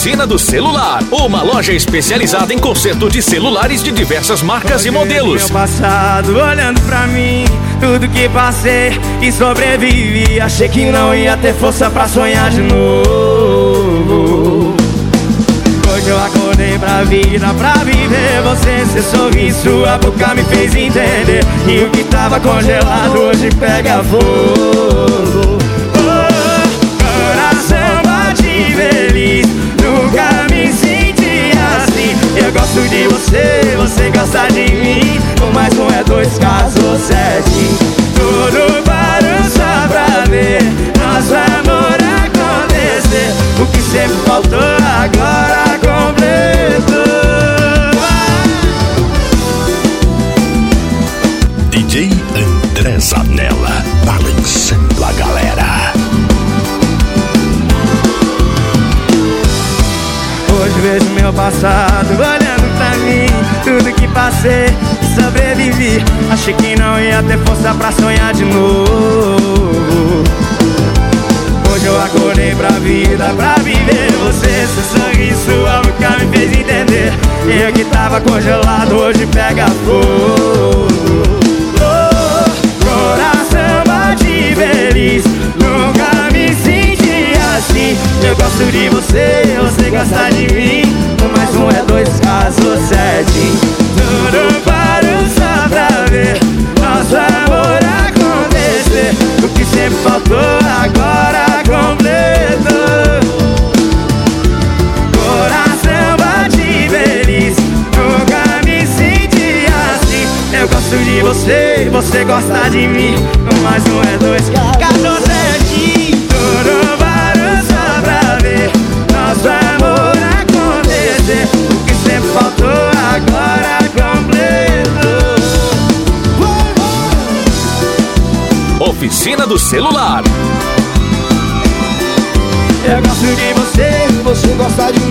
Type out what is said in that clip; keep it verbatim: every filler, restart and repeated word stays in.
Oficina do Celular, uma loja especializada em conserto de celulares de diversas marcas Hoje e modelos. meu passado olhando pra mim, tudo que passei e sobrevivi. Achei que não ia ter força pra sonhar de novo. Hoje eu acordei pra vida, pra viver você. Seu sorriso, sua boca me fez entender. E o que tava congelado hoje pega fogo. Nunca me senti assim. Eu gosto de você, você gosta de mim. Um mais um é dois, caso sete. Tudo parou só pra ver nosso amor acontecer. O que sempre faltou agora completou. D J André Zanella, balançando a galera. Hoje vejo meu passado olhando pra mim, tudo que passei e sobrevivi. Achei que não ia ter força pra sonhar de novo. Hoje eu acordei pra vida, pra viver você. Seu sorriso, sua boca me fez entender. Eu que tava congelado hoje pega fogo. Oh, coração bate feliz, nunca me senti assim. Eu gosto de você, você gosta de mim. Um mais um é dois, caso sete. Tudo parou só pra ver nosso amor acontecer. O que sempre faltou agora completou. Coração bate feliz, nunca me senti assim. Eu gosto de você, você gosta de mim. Um mais um é dois, caso sete. Tudo parou só pra ver nosso amor acontecer. O que sempre faltou agora completou. Oficina do Celular. Eu gosto de você, você gosta de